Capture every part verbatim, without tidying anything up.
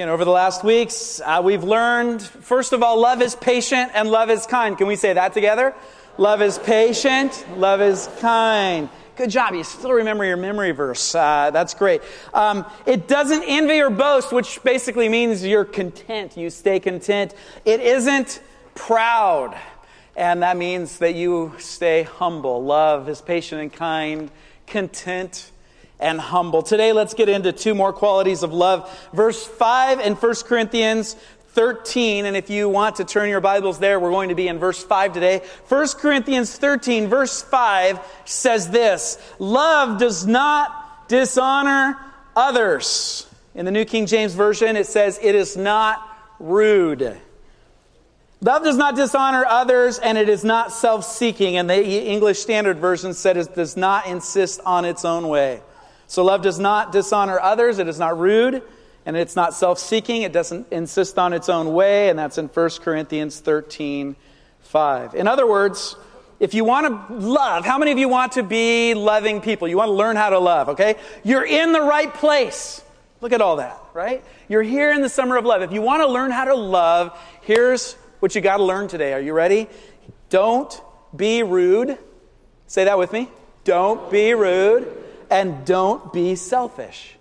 Again, over the last weeks, uh, we've learned, first of all, love is patient and love is kind. Can we say that together? Love is patient, love is kind. Good job. You still remember your memory verse. Uh, that's great. Um, it doesn't envy or boast, which basically means you're content. You stay content. It isn't proud. And that means that you stay humble. Love is patient and kind, content and humble. Today, let's get into two more qualities of love. Verse five in First Corinthians thirteen. And if you want to turn your Bibles there, we're going to be in verse five today. First Corinthians thirteen, verse five says this: love does not dishonor others. In the New King James Version, it says it is not rude. Love does not dishonor others, and it is not self-seeking. And the English Standard Version said it does not insist on its own way. So love does not dishonor others, it is not rude, and it's not self-seeking, it doesn't insist on its own way, and that's in First Corinthians thirteen five. In other words, if you want to love, how many of you want to be loving people? You want to learn how to love, okay? You're in the right place. Look at all that, right? You're here in the summer of love. If you want to learn how to love, here's what you got to learn today. Are you ready? Don't be rude. Say that with me. Don't be rude. And don't be selfish.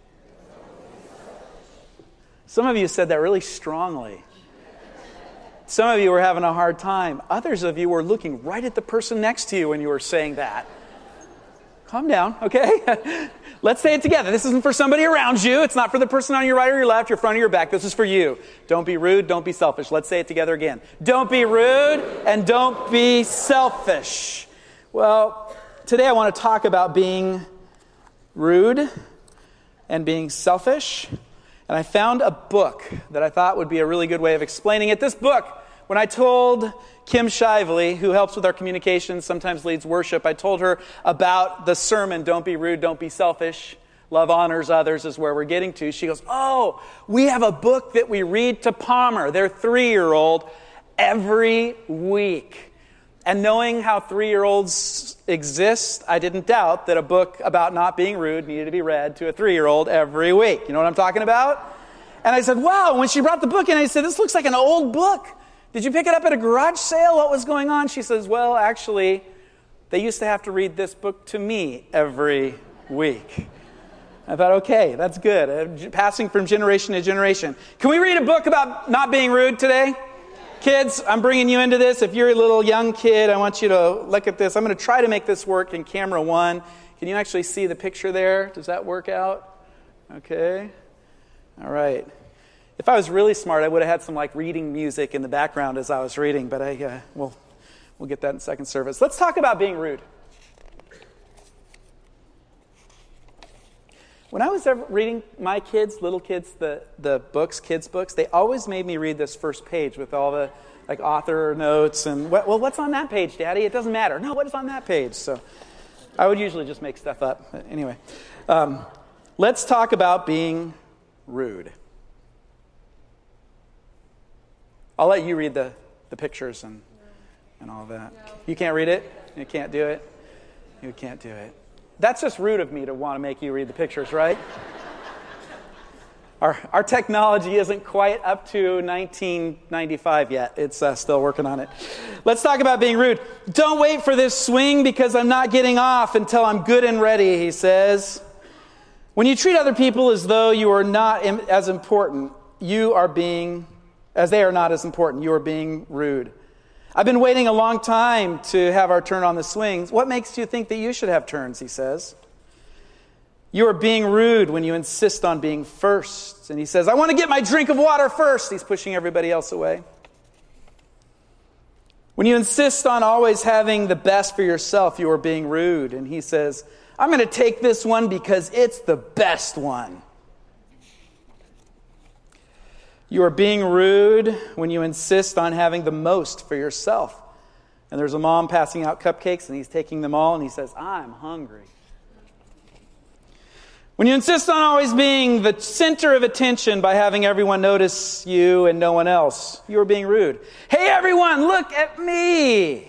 Some of you said that really strongly. Some of you were having a hard time. Others of you were looking right at the person next to you when you were saying that. Calm down, okay? Let's say it together. This isn't for somebody around you. It's not for the person on your right or your left, your front or your back. This is for you. Don't be rude. Don't be selfish. Let's say it together again. Don't be rude and don't be selfish. Well, today I want to talk about being rude and being selfish. And I found a book that I thought would be a really good way of explaining it. This book, when I told Kim Shively, who helps with our communications, sometimes leads worship, I told her about the sermon, Don't Be Rude, Don't Be Selfish, Love Honors Others is where we're getting to. She goes, oh, we have a book that we read to Palmer, their three-year-old, every week. And knowing how three-year-olds exist, I didn't doubt that a book about not being rude needed to be read to a three-year-old every week. You know what I'm talking about? And I said, wow, when she brought the book in, I said, this looks like an old book. Did you pick it up at a garage sale? What was going on? She says, well, actually, they used to have to read this book to me every week. I thought, okay, that's good. Uh, passing from generation to generation. Can we read a book about not being rude today? Kids, I'm bringing you into this. If you're a little young kid, I want you to look at this. I'm going to try to make this work in camera one. Can you actually see the picture there? Does that work out? Okay. All right. If I was really smart, I would have had some like reading music in the background as I was reading, but I, uh, we'll, we'll get that in second service. Let's talk about being rude. When I was ever reading my kids, little kids, the, the books, kids' books, they always made me read this first page with all the like author notes and, well, what's on that page, Daddy? It doesn't matter. No, what is on that page? So I would usually just make stuff up. But anyway, um, let's talk about being rude. I'll let you read the, the pictures and, and all that. No. You can't read it? You can't do it? You can't do it. That's just rude of me to want to make you read the pictures, right? Our our technology isn't quite up to nineteen ninety-five yet. It's uh, still working on it. Let's talk about being rude. Don't wait for this swing because I'm not getting off until I'm good and ready, he says. When you treat other people as though you are not im- as important, you are being, as they are not as important, you are being rude. I've been waiting a long time to have our turn on the swings. What makes you think that you should have turns, he says. You are being rude when you insist on being first. And he says, I want to get my drink of water first. He's pushing everybody else away. When you insist on always having the best for yourself, you are being rude. And he says, I'm going to take this one because it's the best one. You are being rude when you insist on having the most for yourself. And there's a mom passing out cupcakes, and he's taking them all, and he says, I'm hungry. When you insist on always being the center of attention by having everyone notice you and no one else, you are being rude. Hey, everyone, look at me.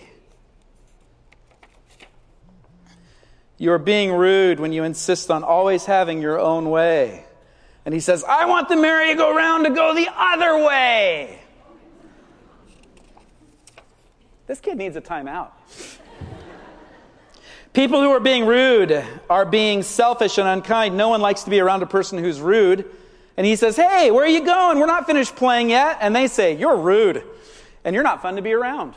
You are being rude when you insist on always having your own way. And he says, I want the merry-go-round to go the other way. This kid needs a timeout. People who are being rude are being selfish and unkind. No one likes to be around a person who's rude. And he says, hey, where are you going? We're not finished playing yet. And they say, you're rude. And you're not fun to be around.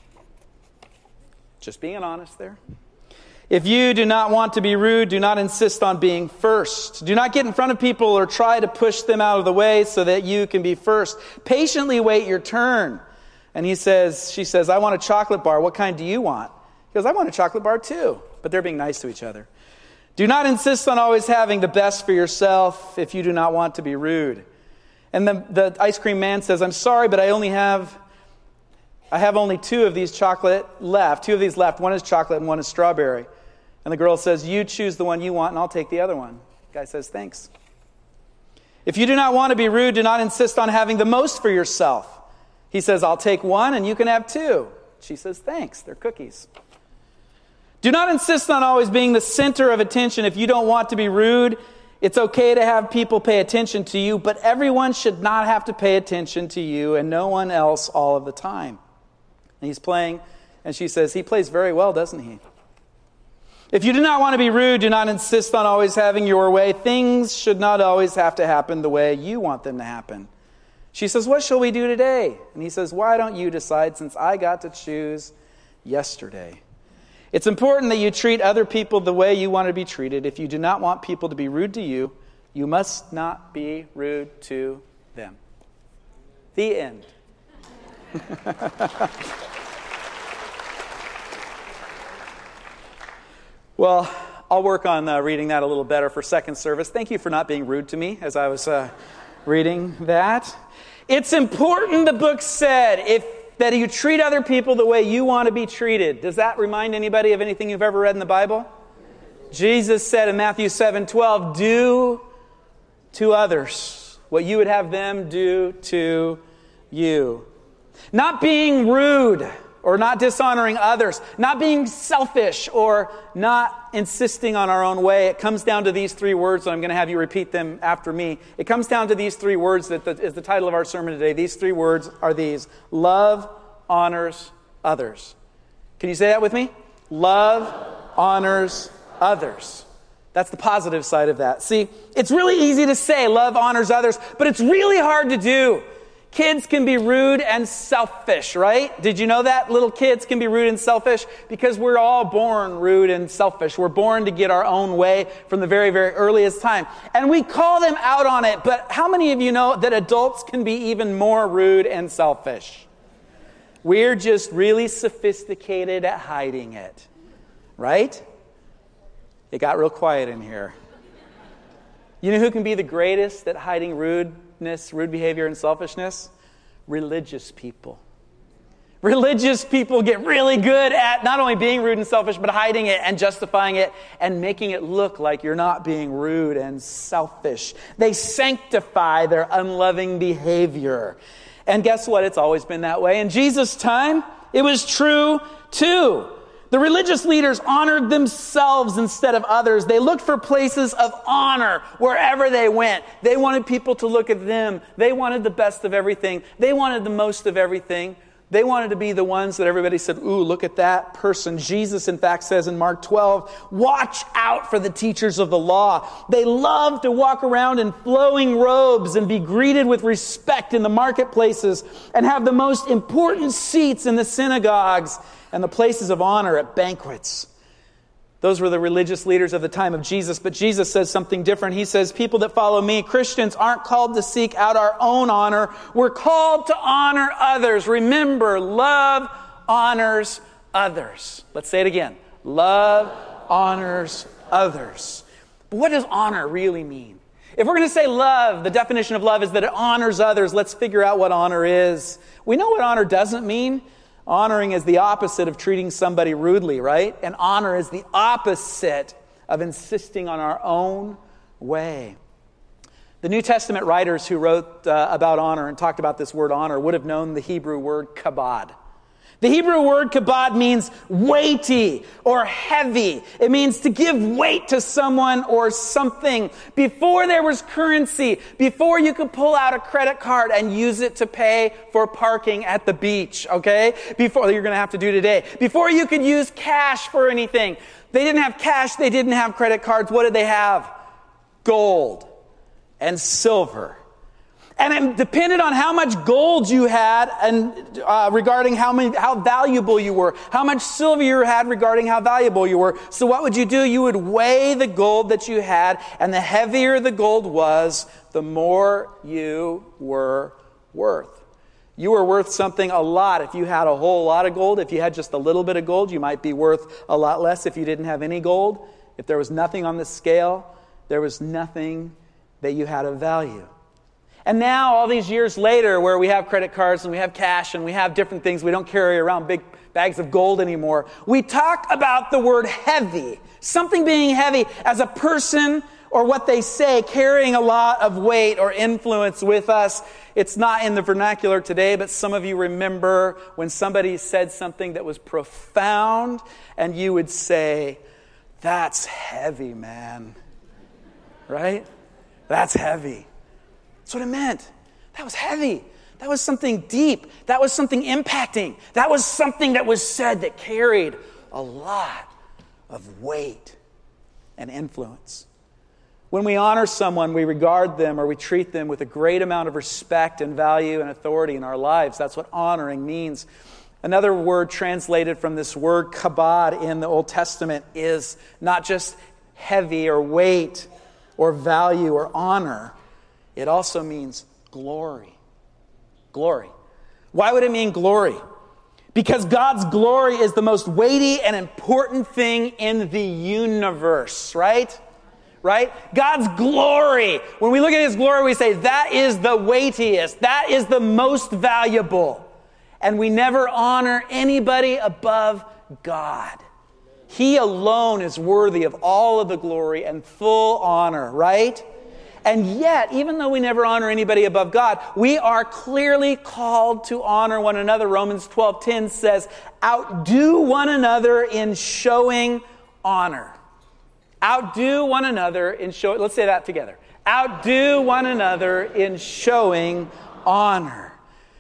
Just being honest there. If you do not want to be rude, do not insist on being first. Do not get in front of people or try to push them out of the way so that you can be first. Patiently wait your turn. And he says, she says, I want a chocolate bar. What kind do you want? He goes, I want a chocolate bar too. But they're being nice to each other. Do not insist on always having the best for yourself if you do not want to be rude. And the, the ice cream man says, I'm sorry, but I only have, I have only two of these chocolate left. Two of these left. One is chocolate and one is strawberry. And the girl says, you choose the one you want and I'll take the other one. The guy says, thanks. If you do not want to be rude, do not insist on having the most for yourself. He says, I'll take one and you can have two. She says, thanks. They're cookies. Do not insist on always being the center of attention. If you don't want to be rude, it's okay to have people pay attention to you, but everyone should not have to pay attention to you and no one else all of the time. And he's playing, and she says, he plays very well, doesn't he? If you do not want to be rude, do not insist on always having your way. Things should not always have to happen the way you want them to happen. She says, what shall we do today? And he says, why don't you decide since I got to choose yesterday? It's important that you treat other people the way you want to be treated. If you do not want people to be rude to you, you must not be rude to them. The end. Well, I'll work on uh, reading that a little better for second service. Thank you for not being rude to me as I was uh, reading that. It's important, the book said, if that you treat other people the way you want to be treated. Does that remind anybody of anything you've ever read in the Bible? Jesus said in Matthew seven twelve, do to others what you would have them do to you. Not being rude or not dishonoring others, not being selfish or not insisting on our own way. It comes down to these three words, and I'm going to have you repeat them after me. It comes down to these three words that is the title of our sermon today. These three words are these: love honors others. Can you say that with me? Love honors others. That's the positive side of that. See, it's really easy to say love honors others, but it's really hard to do. Kids can be rude and selfish, right? Did you know that? Little kids can be rude and selfish because we're all born rude and selfish. We're born to get our own way from the very, very earliest time. And we call them out on it. But how many of you know that adults can be even more rude and selfish? We're just really sophisticated at hiding it, right? It got real quiet in here. You know who can be the greatest at hiding rudeness, rude behavior, and selfishness? Religious people. Religious people get really good at not only being rude and selfish, but hiding it and justifying it and making it look like you're not being rude and selfish. They sanctify their unloving behavior. And guess what? It's always been that way. In Jesus' time, it was true too. The religious leaders honored themselves instead of others. They looked for places of honor wherever they went. They wanted people to look at them. They wanted the best of everything. They wanted the most of everything. They wanted to be the ones that everybody said, ooh, look at that person. Jesus, in fact, says in Mark twelve, watch out for the teachers of the law. They love to walk around in flowing robes and be greeted with respect in the marketplaces and have the most important seats in the synagogues and the places of honor at banquets. Those were the religious leaders of the time of Jesus. But Jesus says something different. He says, people that follow me, Christians, aren't called to seek out our own honor. We're called to honor others. Remember, love honors others. Let's say it again. Love honors others. But what does honor really mean? If we're going to say love, the definition of love is that it honors others. Let's figure out what honor is. We know what honor doesn't mean. Honoring is the opposite of treating somebody rudely, right? And honor is the opposite of insisting on our own way. The New Testament writers who wrote uh, about honor and talked about this word honor would have known the Hebrew word kabod. The Hebrew word kabod means weighty or heavy. It means to give weight to someone or something. Before there was currency, before you could pull out a credit card and use it to pay for parking at the beach, okay? Before, you're going to have to do today. Before you could use cash for anything. They didn't have cash, they didn't have credit cards. What did they have? Gold and silver. And it depended on how much gold you had and uh, regarding how many, how valuable you were. How much silver you had regarding how valuable you were. So what would you do? You would weigh the gold that you had, and the heavier the gold was, the more you were worth. You were worth something a lot if you had a whole lot of gold. If you had just a little bit of gold, you might be worth a lot less if you didn't have any gold. If there was nothing on the scale, there was nothing that you had of value. And now, all these years later, where we have credit cards and we have cash and we have different things, we don't carry around big bags of gold anymore. We talk about the word heavy, something being heavy as a person or what they say carrying a lot of weight or influence with us. It's not in the vernacular today, but some of you remember when somebody said something that was profound and you would say, "That's heavy, man." Right? That's heavy. That's what it meant. That was heavy. That was something deep. That was something impacting. That was something that was said that carried a lot of weight and influence. When we honor someone, we regard them or we treat them with a great amount of respect and value and authority in our lives. That's what honoring means. Another word translated from this word kabod in the Old Testament is not just heavy or weight or value or honor. It also means glory. Glory. Why would it mean glory? Because God's glory is the most weighty and important thing in the universe, right? Right? God's glory. When we look at His glory, we say that is the weightiest. That is the most valuable. And we never honor anybody above God. He alone is worthy of all of the glory and full honor, right? And yet, even though we never honor anybody above God, we are clearly called to honor one another. Romans twelve ten says, outdo one another in showing honor. Outdo one another in showing, let's say that together. Outdo one another in showing honor.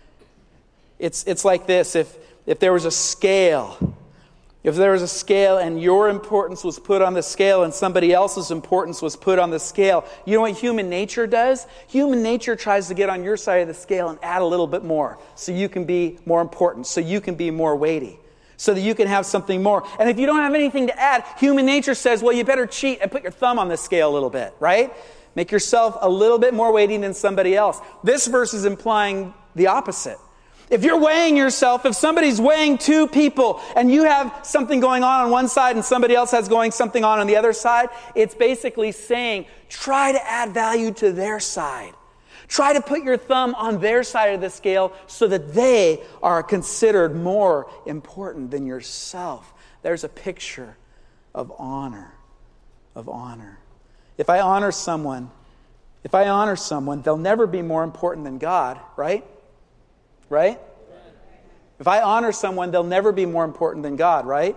It's, it's like this, if, if there was a scale, If there was a scale and your importance was put on the scale and somebody else's importance was put on the scale, you know what human nature does? Human nature tries to get on your side of the scale and add a little bit more so you can be more important, so you can be more weighty, so that you can have something more. And if you don't have anything to add, human nature says, well, you better cheat and put your thumb on the scale a little bit, right? Make yourself a little bit more weighty than somebody else. This verse is implying the opposite. If you're weighing yourself, if somebody's weighing two people and you have something going on on one side and somebody else has going something on on the other side, it's basically saying, try to add value to their side. Try to put your thumb on their side of the scale so that they are considered more important than yourself. There's a picture of honor, of honor. If I honor someone, if I honor someone, they'll never be more important than God, right? Right? If I honor someone, they'll never be more important than God, right?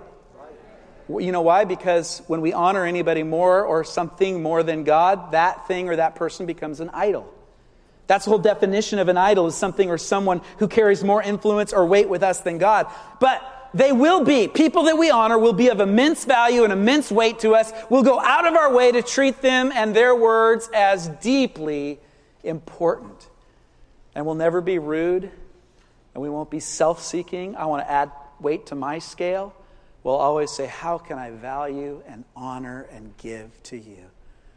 You know why? Because when we honor anybody more or something more than God, that thing or that person becomes an idol. That's the whole definition of an idol, is something or someone who carries more influence or weight with us than God. But they will be. People that we honor will be of immense value and immense weight to us. We'll go out of our way to treat them and their words as deeply important. And we'll never be rude. And we won't be self-seeking. I want to add weight to my scale. We'll always say, how can I value and honor and give to you?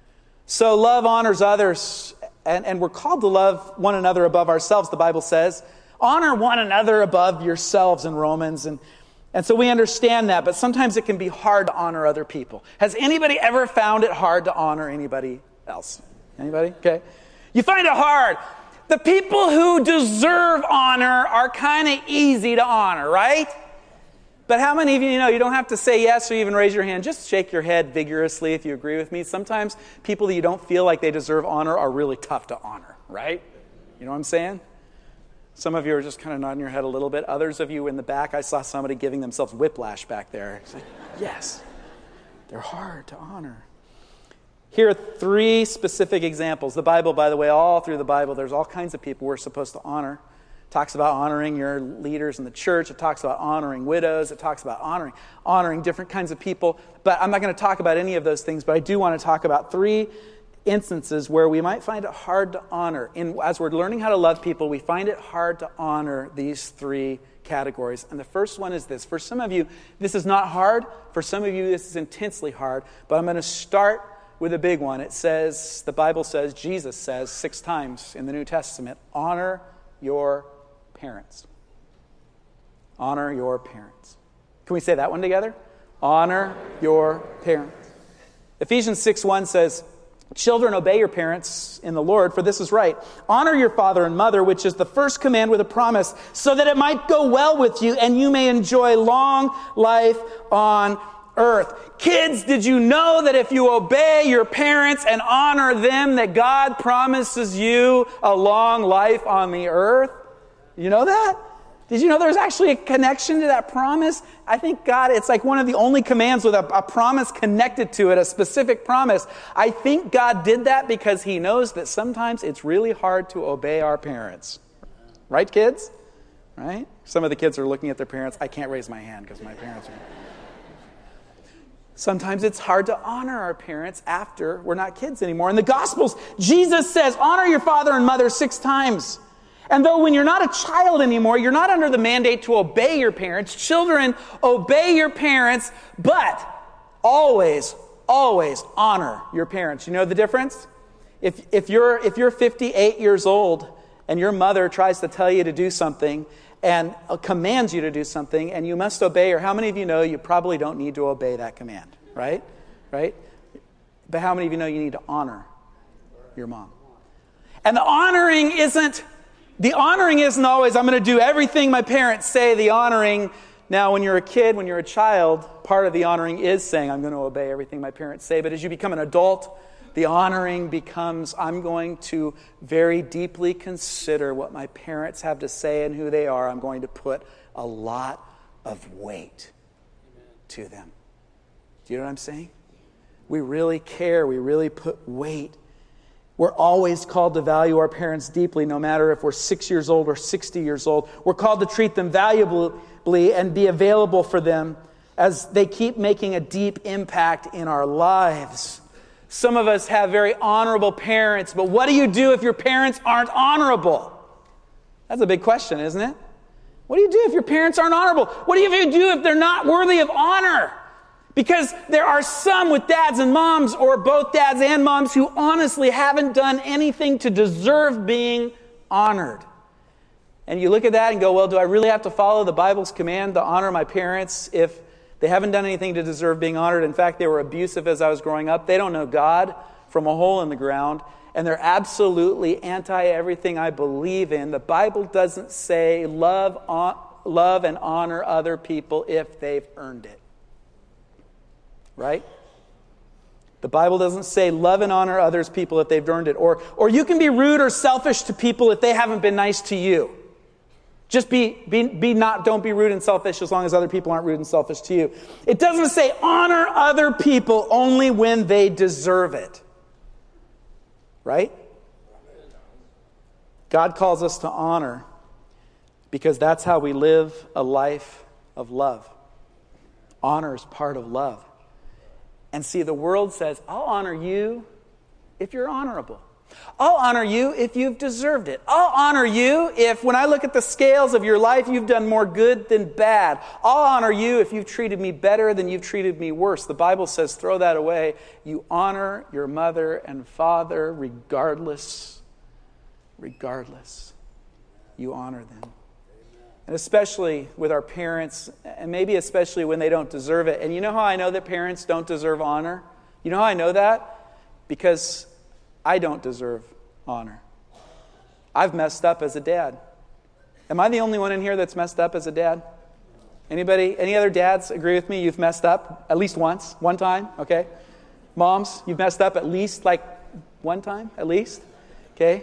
So love honors others. And, and we're called to love one another above ourselves, the Bible says. Honor one another above yourselves in Romans. And, and so we understand that. But sometimes it can be hard to honor other people. Has anybody ever found it hard to honor anybody else? Anybody? Okay. You find it hard. The people who deserve honor are kind of easy to honor, right? But how many of you know you don't have to say yes or even raise your hand. Just shake your head vigorously if you agree with me. Sometimes people that you don't feel like they deserve honor are really tough to honor, right? You know what I'm saying? Some of you are just kind of nodding your head a little bit. Others of you in the back, I saw somebody giving themselves whiplash back there. It's like, yes, they're hard to honor. Here are three specific examples. The Bible, by the way, all through the Bible, there's all kinds of people we're supposed to honor. It talks about honoring your leaders in the church. It talks about honoring widows. It talks about honoring honoring different kinds of people. But I'm not going to talk about any of those things, but I do want to talk about three instances where we might find it hard to honor. In, as we're learning how to love people, we find it hard to honor these three categories. And the first one is this. For some of you, this is not hard. For some of you, this is intensely hard. But I'm going to start with a big one. It says, the Bible says, Jesus says six times in the New Testament, honor your parents. Honor your parents. Can we say that one together? Honor your parents. Ephesians six one says, children, obey your parents in the Lord, for this is right. Honor your father and mother, which is the first command with a promise, so that it might go well with you and you may enjoy long life on earth. Kids, did you know that if you obey your parents and honor them, that God promises you a long life on the earth? You know that? Did you know there's actually a connection to that promise? I think God, it's like one of the only commands with a, a promise connected to it, a specific promise. I think God did that because he knows that sometimes it's really hard to obey our parents. Right, kids? Right? Some of the kids are looking at their parents. I can't raise my hand because my parents are... Sometimes it's hard to honor our parents after we're not kids anymore. In the Gospels, Jesus says, honor your father and mother six times. And though when you're not a child anymore, you're not under the mandate to obey your parents. Children, obey your parents, but always, always honor your parents. You know the difference? If, if you're, if you're fifty-eight years old and your mother tries to tell you to do something and commands you to do something and you must obey her, how many of you know you probably don't need to obey that command, right? Right? But how many of you know you need to honor your mom? And the honoring isn't The honoring isn't always, I'm going to do everything my parents say. The honoring, now when you're a kid, when you're a child, part of the honoring is saying, I'm going to obey everything my parents say. But as you become an adult, the honoring becomes, I'm going to very deeply consider what my parents have to say and who they are. I'm going to put a lot of weight to them. Do you know what I'm saying? We really care. We really put weight. We're always called to value our parents deeply, no matter if we're six years old or sixty years old. We're called to treat them valuably and be available for them as they keep making a deep impact in our lives. Some of us have very honorable parents, but what do you do if your parents aren't honorable? That's a big question, isn't it? What do you do if your parents aren't honorable? What do you do if they're not worthy of honor? Because there are some with dads and moms, or both dads and moms, who honestly haven't done anything to deserve being honored. And you look at that and go, well, do I really have to follow the Bible's command to honor my parents if they haven't done anything to deserve being honored? In fact, they were abusive as I was growing up. They don't know God from a hole in the ground. And they're absolutely anti-everything I believe in. The Bible doesn't say love, love and honor other people if they've earned it. Right? The Bible doesn't say love and honor others people if they've earned it. Or, or you can be rude or selfish to people if they haven't been nice to you. Just be, be, be not, don't be rude and selfish as long as other people aren't rude and selfish to you. It doesn't say honor other people only when they deserve it. Right? God calls us to honor because that's how we live a life of love. Honor is part of love. And see, the world says, I'll honor you if you're honorable. I'll honor you if you've deserved it. I'll honor you if, when I look at the scales of your life, you've done more good than bad. I'll honor you if you've treated me better than you've treated me worse. The Bible says, throw that away. You honor your mother and father regardless. Regardless. You honor them. And especially with our parents, and maybe especially when they don't deserve it. And you know how I know that parents don't deserve honor? You know how I know that? Because I don't deserve honor. I've messed up as a dad. Am I the only one in here that's messed up as a dad? Anybody, any other dads agree with me? You've messed up at least once, one time, okay? Moms, you've messed up at least like one time, at least, okay?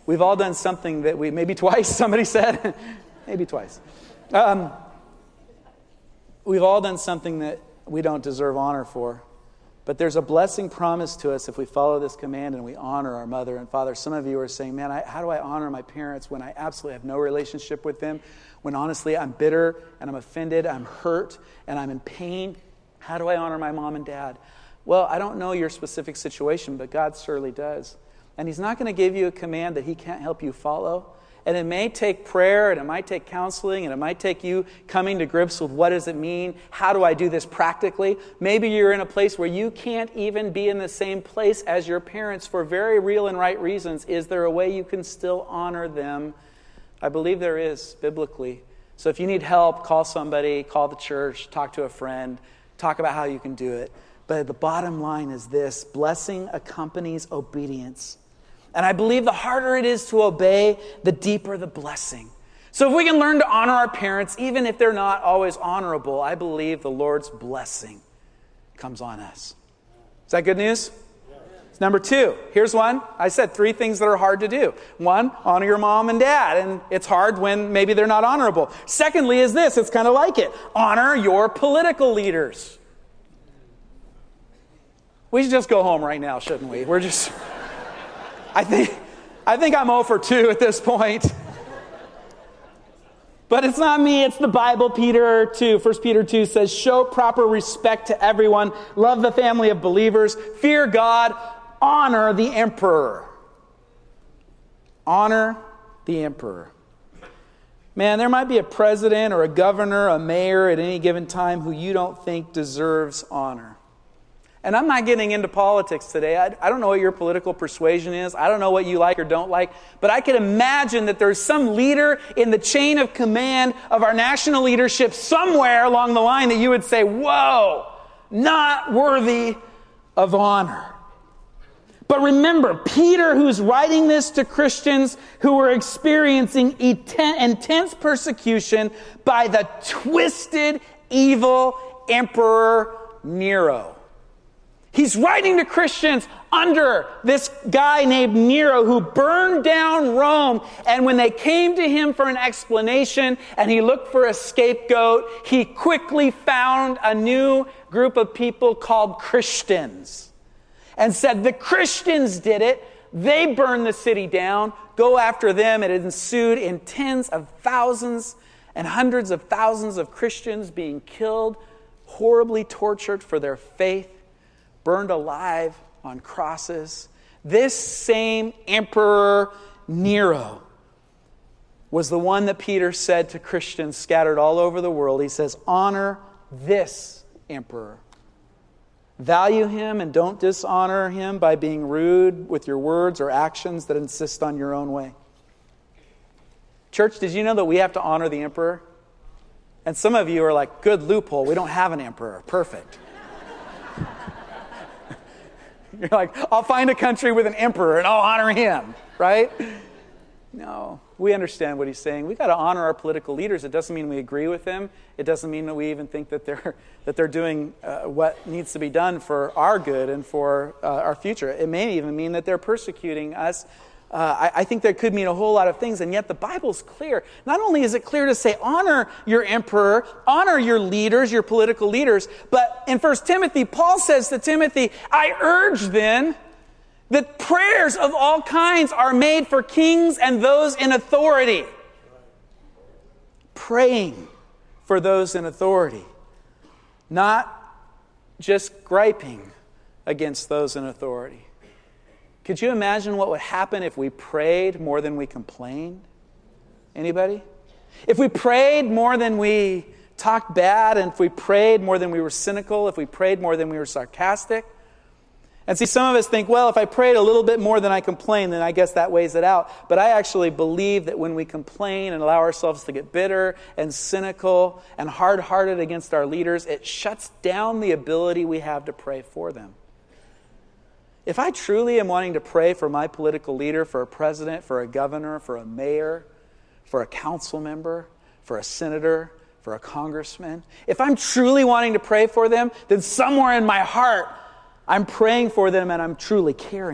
We've all done something that we, maybe twice, somebody said, maybe twice. Um, we've all done something that we don't deserve honor for. But there's a blessing promised to us if we follow this command and we honor our mother and father. Some of you are saying, man, I, how do I honor my parents when I absolutely have no relationship with them? When honestly I'm bitter and I'm offended, I'm hurt and I'm in pain? How do I honor my mom and dad? Well, I don't know your specific situation, but God surely does. And He's not going to give you a command that He can't help you follow. And it may take prayer, and it might take counseling, and it might take you coming to grips with what does it mean? How do I do this practically? Maybe you're in a place where you can't even be in the same place as your parents for very real and right reasons. Is there a way you can still honor them? I believe there is, biblically. So if you need help, call somebody, call the church, talk to a friend, talk about how you can do it. But the bottom line is this: blessing accompanies obedience. And I believe the harder it is to obey, the deeper the blessing. So if we can learn to honor our parents, even if they're not always honorable, I believe the Lord's blessing comes on us. Is that good news? Yes. Number two, here's one. I said three things that are hard to do. One, honor your mom and dad. And it's hard when maybe they're not honorable. Secondly is this, it's kind of like it. Honor your political leaders. We should just go home right now, shouldn't we? We're just... I think I think I'm zero for two at this point. But it's not me, it's the Bible. Peter two, First Peter two says, show proper respect to everyone, love the family of believers, fear God, honor the emperor. Honor the emperor. Man, there might be a president or a governor, a mayor at any given time who you don't think deserves honor. And I'm not getting into politics today. I, I don't know what your political persuasion is. I don't know what you like or don't like. But I can imagine that there's some leader in the chain of command of our national leadership somewhere along the line that you would say, whoa, not worthy of honor. But remember, Peter, who's writing this to Christians who were experiencing intense persecution by the twisted, evil Emperor Nero. He's writing to Christians under this guy named Nero who burned down Rome. And when they came to him for an explanation and he looked for a scapegoat, he quickly found a new group of people called Christians and said, the Christians did it. They burned the city down. Go after them. It ensued in tens of thousands and hundreds of thousands of Christians being killed, horribly tortured for their faith, burned alive on crosses. This same Emperor Nero was the one that Peter said to Christians scattered all over the world. He says, honor this emperor. Value him and don't dishonor him by being rude with your words or actions that insist on your own way. Church, did you know that we have to honor the emperor? And some of you are like, good loophole, we don't have an emperor. Perfect. You're like, I'll find a country with an emperor and I'll honor him, right? No, we understand what he's saying. We got to honor our political leaders. It doesn't mean we agree with them. It doesn't mean that we even think that they're that they're doing uh, what needs to be done for our good and for uh, our future. It may even mean that they're persecuting us. Uh, I, I think that could mean a whole lot of things, and yet the Bible's clear. Not only is it clear to say, honor your emperor, honor your leaders, your political leaders, but in First Timothy, Paul says to Timothy, I urge then that prayers of all kinds are made for kings and those in authority. Praying for those in authority. Not just griping against those in authority. Could you imagine what would happen if we prayed more than we complained? Anybody? If we prayed more than we talked bad, and if we prayed more than we were cynical, if we prayed more than we were sarcastic. And see, some of us think, well, if I prayed a little bit more than I complained, then I guess that weighs it out. But I actually believe that when we complain and allow ourselves to get bitter and cynical and hard-hearted against our leaders, it shuts down the ability we have to pray for them. If I truly am wanting to pray for my political leader, for a president, for a governor, for a mayor, for a council member, for a senator, for a congressman, if I'm truly wanting to pray for them, then somewhere in my heart, I'm praying for them and I'm truly caring.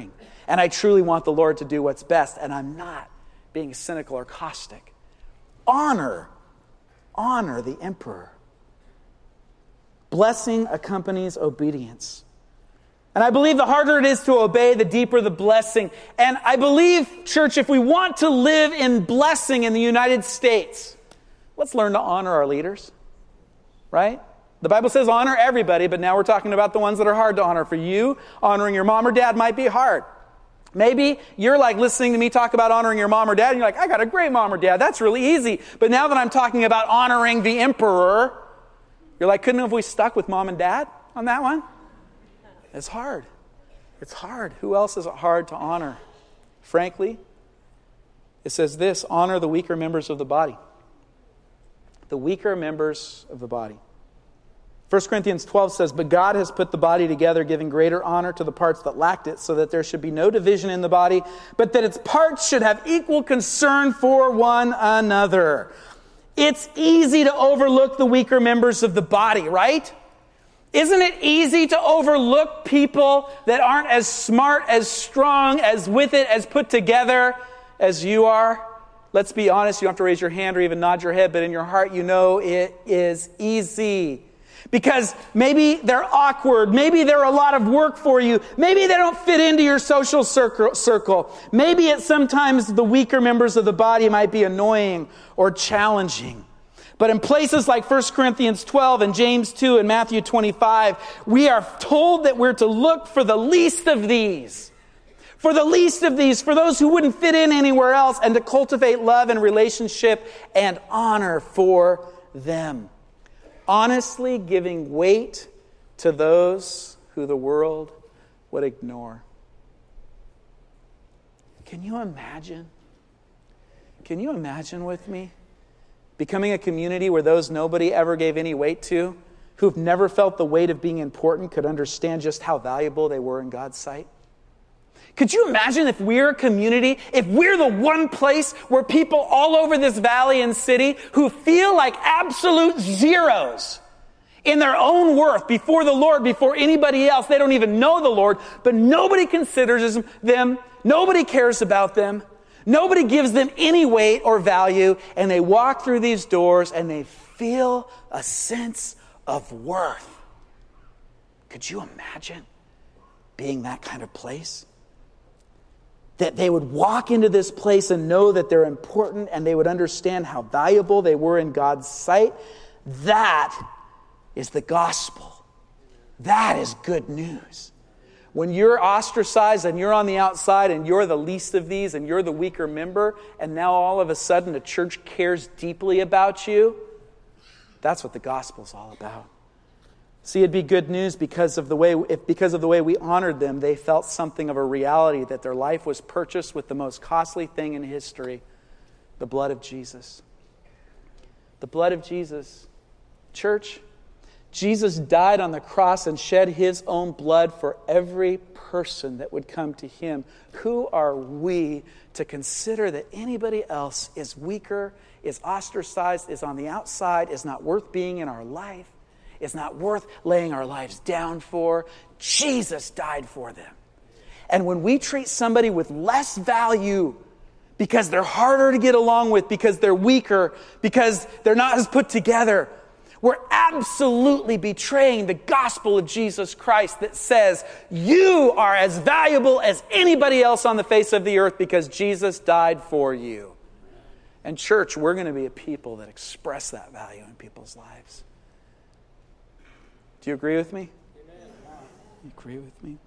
And I truly want the Lord to do what's best. And I'm not being cynical or caustic. Honor. Honor the emperor. Blessing accompanies obedience. And I believe the harder it is to obey, the deeper the blessing. And I believe, church, if we want to live in blessing in the United States, let's learn to honor our leaders. Right? The Bible says honor everybody, but now we're talking about the ones that are hard to honor. For you, honoring your mom or dad might be hard. Maybe you're like listening to me talk about honoring your mom or dad, and you're like, I got a great mom or dad. That's really easy. But now that I'm talking about honoring the emperor, you're like, couldn't have we stuck with mom and dad on that one? It's hard. It's hard. Who else is it hard to honor? Frankly, it says this, honor the weaker members of the body. The weaker members of the body. First Corinthians twelve says, but God has put the body together, giving greater honor to the parts that lacked it, so that there should be no division in the body, but that its parts should have equal concern for one another. It's easy to overlook the weaker members of the body, right? Isn't it easy to overlook people that aren't as smart, as strong, as with it, as put together as you are? Let's be honest, you don't have to raise your hand or even nod your head, but in your heart you know it is easy. Because maybe they're awkward, maybe they're a lot of work for you, maybe they don't fit into your social circle. Maybe it's sometimes the weaker members of the body might be annoying or challenging. But in places like First Corinthians twelve and James two and Matthew twenty-five, we are told that we're to look for the least of these. For the least of these, for those who wouldn't fit in anywhere else, and to cultivate love and relationship and honor for them. Honestly giving weight to those who the world would ignore. Can you imagine? Can you imagine with me becoming a community where those nobody ever gave any weight to, who've never felt the weight of being important, could understand just how valuable they were in God's sight? Could you imagine if we're a community, if we're the one place where people all over this valley and city who feel like absolute zeros in their own worth before the Lord, before anybody else. They don't even know the Lord, but nobody considers them, nobody cares about them, nobody gives them any weight or value, and they walk through these doors and they feel a sense of worth. Could you imagine being that kind of place? That they would walk into this place and know that they're important, and they would understand how valuable they were in God's sight. That is the gospel. That is good news. When you're ostracized and you're on the outside and you're the least of these and you're the weaker member, and now all of a sudden the church cares deeply about you, that's what the gospel's all about. See, it'd be good news because of the way if because of the way we honored them, they felt something of a reality that their life was purchased with the most costly thing in history, the blood of Jesus. The blood of Jesus. Church, Jesus died on the cross and shed his own blood for every person that would come to him. Who are we to consider that anybody else is weaker, is ostracized, is on the outside, is not worth being in our life? Is not worth laying our lives down for? Jesus died for them. And when we treat somebody with less value because they're harder to get along with, because they're weaker, because they're not as put together, we're absolutely betraying the gospel of Jesus Christ that says you are as valuable as anybody else on the face of the earth because Jesus died for you. And church, we're going to be a people that express that value in people's lives. Do you agree with me? Amen. You agree with me?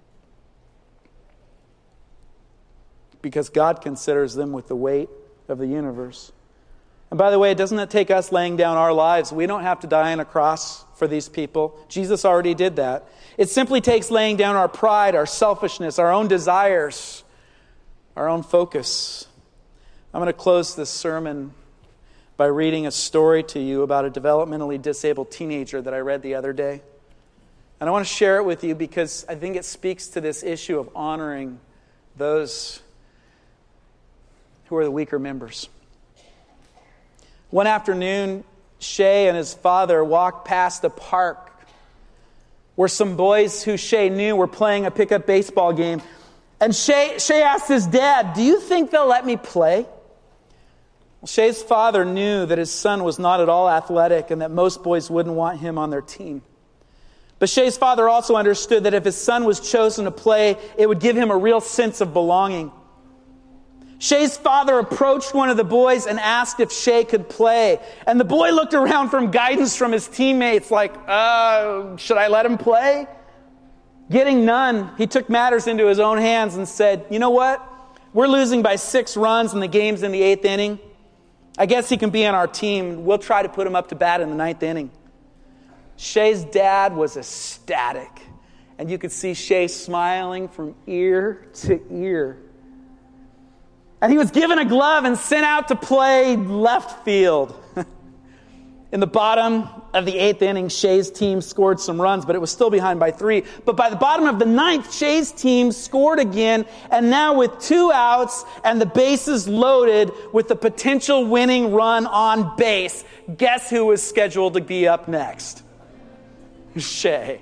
Because God considers them with the weight of the universe. And by the way, doesn't it take us laying down our lives? We don't have to die on a cross for these people. Jesus already did that. It simply takes laying down our pride, our selfishness, our own desires, our own focus. I'm going to close this sermon by reading a story to you about a developmentally disabled teenager that I read the other day. And I want to share it with you because I think it speaks to this issue of honoring those who are the weaker members. One afternoon, Shay and his father walked past a park where some boys who Shay knew were playing a pickup baseball game. And Shay, Shay asked his dad, do you think they'll let me play? Well, Shay's father knew that his son was not at all athletic and that most boys wouldn't want him on their team. But Shay's father also understood that if his son was chosen to play, it would give him a real sense of belonging. Shay's father approached one of the boys and asked if Shay could play. And the boy looked around for guidance from his teammates like, uh, should I let him play? Getting none, he took matters into his own hands and said, you know what? We're losing by six runs and the game's in the eighth inning. I guess he can be on our team. We'll try to put him up to bat in the ninth inning. Shay's dad was ecstatic. And you could see Shay smiling from ear to ear. And he was given a glove and sent out to play left field. In the bottom of the eighth inning, Shay's team scored some runs, but it was still behind by three. But by the bottom of the ninth, Shay's team scored again, and now with two outs and the bases loaded with the potential winning run on base, guess who was scheduled to be up next? Shay.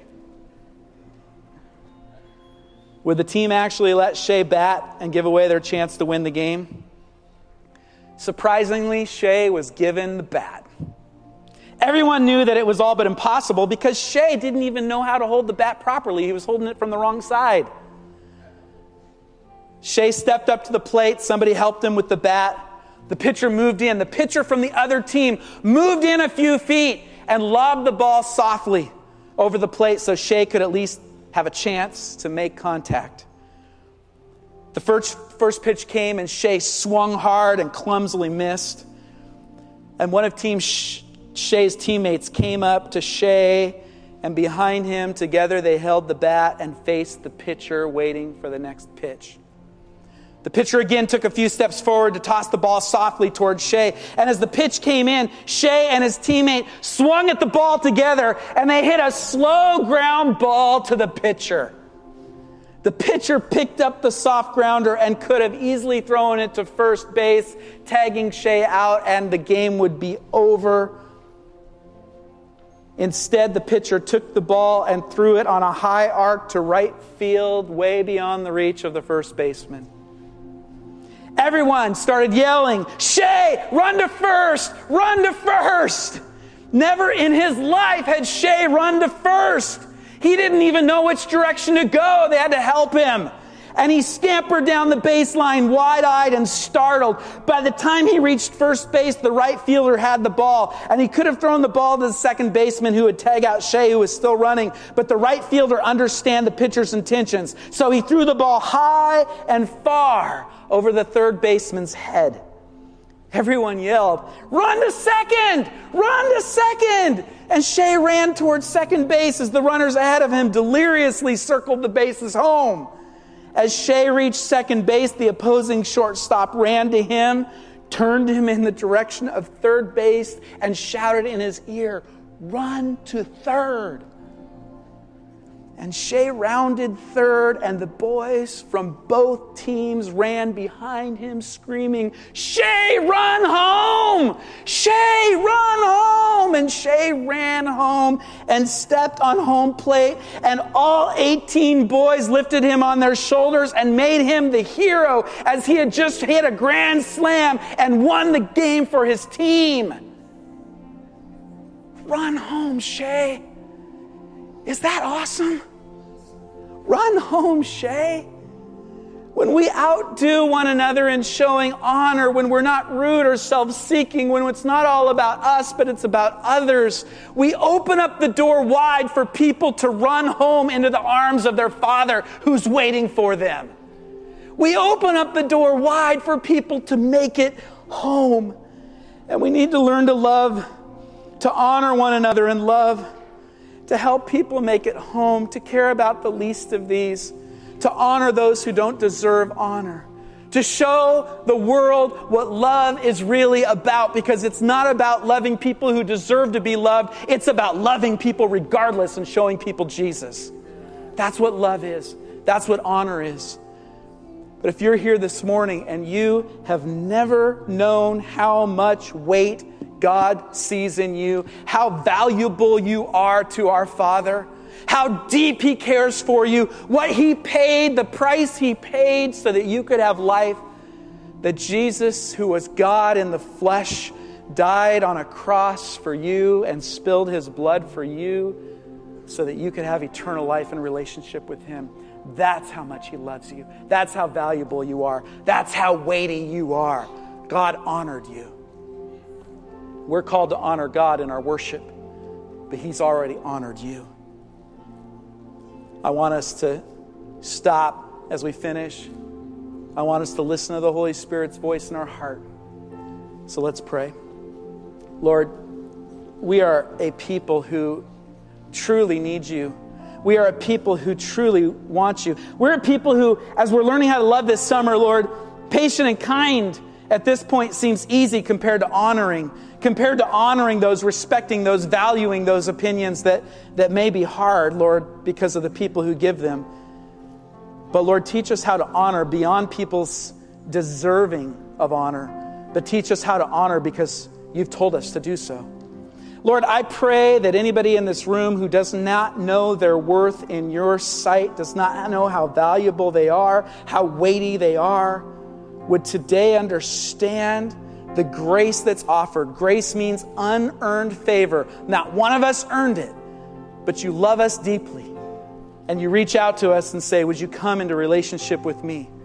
Would the team actually let Shay bat and give away their chance to win the game? Surprisingly, Shay was given the bat. Everyone knew that it was all but impossible because Shay didn't even know how to hold the bat properly. He was holding it from the wrong side. Shay stepped up to the plate. Somebody helped him with the bat. The pitcher moved in. The pitcher from the other team moved in a few feet and lobbed the ball softly over the plate so Shay could at least have a chance to make contact. The first, first pitch came and Shay swung hard and clumsily missed. And one of Team Sh- Shay's teammates came up to Shay, and behind him, together they held the bat and faced the pitcher, waiting for the next pitch. The pitcher again took a few steps forward to toss the ball softly towards Shay. And as the pitch came in, Shay and his teammate swung at the ball together, and they hit a slow ground ball to the pitcher. The pitcher picked up the soft grounder and could have easily thrown it to first base, tagging Shay out, and the game would be over. Instead, the pitcher took the ball and threw it on a high arc to right field, way beyond the reach of the first baseman. Everyone started yelling, Shay, run to first, run to first. Never in his life had Shay run to first. He didn't even know which direction to go. They had to help him. And he scampered down the baseline wide-eyed and startled. By the time he reached first base, the right fielder had the ball. And he could have thrown the ball to the second baseman who would tag out Shay, who was still running. But the right fielder understood the pitcher's intentions. So he threw the ball high and far over the third baseman's head. Everyone yelled, run to second! Run to second! And Shay ran towards second base as the runners ahead of him deliriously circled the bases home. As Shay reached second base, the opposing shortstop ran to him, turned him in the direction of third base, and shouted in his ear, run to third. And Shay rounded third, and the boys from both teams ran behind him screaming, Shay, run home! Shay, run home! And Shay ran home and stepped on home plate, and all eighteen boys lifted him on their shoulders and made him the hero as he had just hit a grand slam and won the game for his team. Run home, Shay. Is that awesome? Run home, Shay. When we outdo one another in showing honor, when we're not rude or self-seeking, when it's not all about us, but it's about others, we open up the door wide for people to run home into the arms of their Father who's waiting for them. We open up the door wide for people to make it home. And we need to learn to love, to honor one another in love, to help people make it home, to care about the least of these, to honor those who don't deserve honor, to show the world what love is really about, because it's not about loving people who deserve to be loved. It's about loving people regardless and showing people Jesus. That's what love is. That's what honor is. But if you're here this morning and you have never known how much weight God sees in you, how valuable you are to our Father, how deep he cares for you, what he paid, the price he paid so that you could have life. That Jesus, who was God in the flesh, died on a cross for you and spilled his blood for you so that you could have eternal life and relationship with him. That's how much he loves you. That's how valuable you are. That's how weighty you are. God honored you. We're called to honor God in our worship, but he's already honored you. I want us to stop as we finish. I want us to listen to the Holy Spirit's voice in our heart. So let's pray. Lord, we are a people who truly need you. We are a people who truly want you. We're a people who, as we're learning how to love this summer, Lord, patient and kind at this point seems easy compared to honoring, compared to honoring those, respecting those, valuing those opinions that, that may be hard, Lord, because of the people who give them. But Lord, teach us how to honor beyond people's deserving of honor, but teach us how to honor because you've told us to do so. Lord, I pray that anybody in this room who does not know their worth in your sight, does not know how valuable they are, how weighty they are, would today understand the grace that's offered. Grace means unearned favor. Not one of us earned it, but you love us deeply. And you reach out to us and say, would you come into relationship with me?